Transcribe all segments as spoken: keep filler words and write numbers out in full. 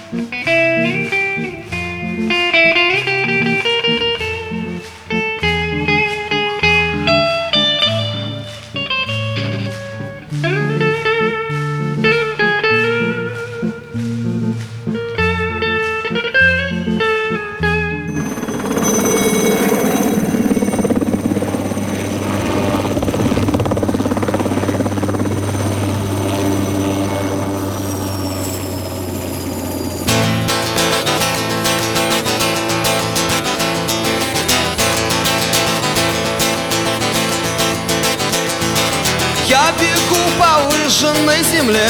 Я бегу по выжженной земле,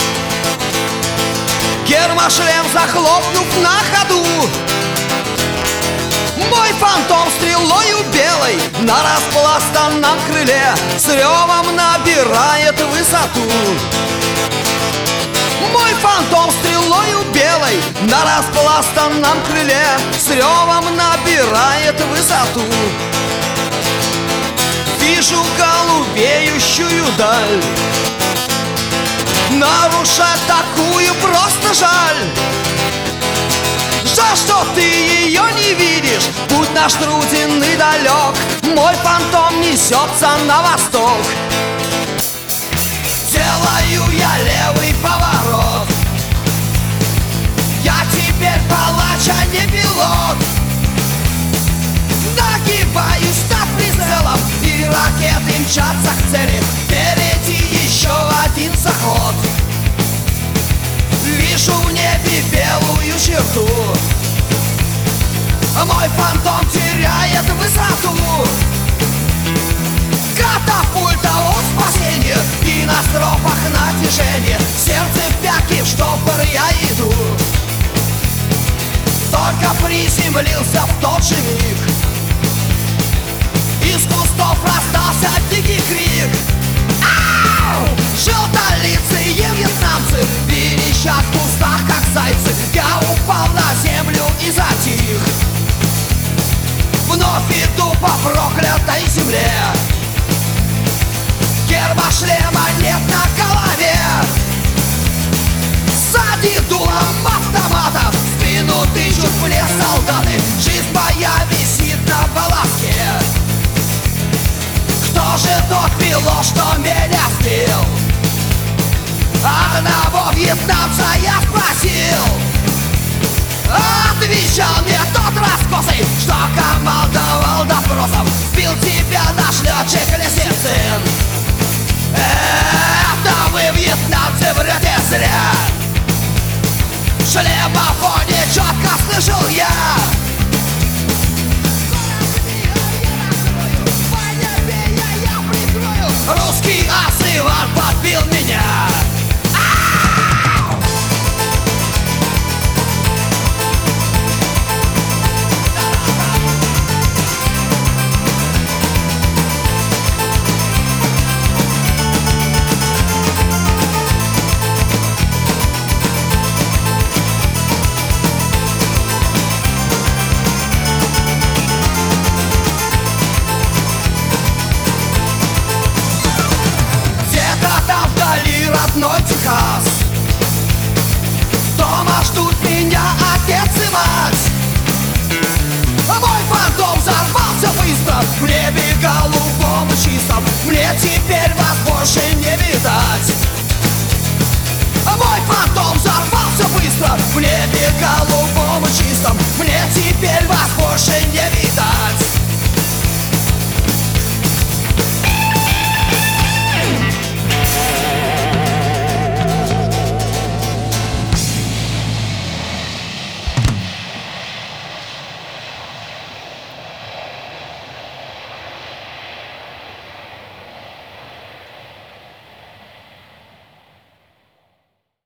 гермошлем захлопнув на ходу. Мой фантом стрелою белой на распластанном крыле с ревом набирает высоту. Мой фантом стрелою белой на распластанном крыле с ревом набирает высоту. Вижу голубеющую даль, нарушать такую просто жаль. Жаль, что ты ее не видишь, путь наш труден и далек. Мой фантом несется на восток. Делаю я левый поворот, я теперь палач, а не пилот. Нагибаюсь над прицелом, и ракеты мчатся к цели. Впереди еще один заход. Вижу в небе белую черту, мой фантом теряет высоту. Катапульта от спасения, и на стропах натяжение. Сердце в пятки, в штопор я иду. Только приземлился в тот же миг, из кустов раздался дикий крик. Ау! Желтолицые вьетнамцы верещат в кустах, как зайцы. Я упал на землю и затих. Вновь иду по проклятой земле, гермошлема нет на голове. Сзади дулом автомата в спину тычут мне солдаты. Жизнь моя висит на волоске. Кто же тот пилот, что меня сбил? Одного вьетнамца я спросил. Отвечал мне тот раскосый, что командовал допросом. Сбил тебя наш летчик Лисицын. Это вы, вьетнамцы, врете зря. В шлемофоне четко слышал я. Русский Асыван подбил меня.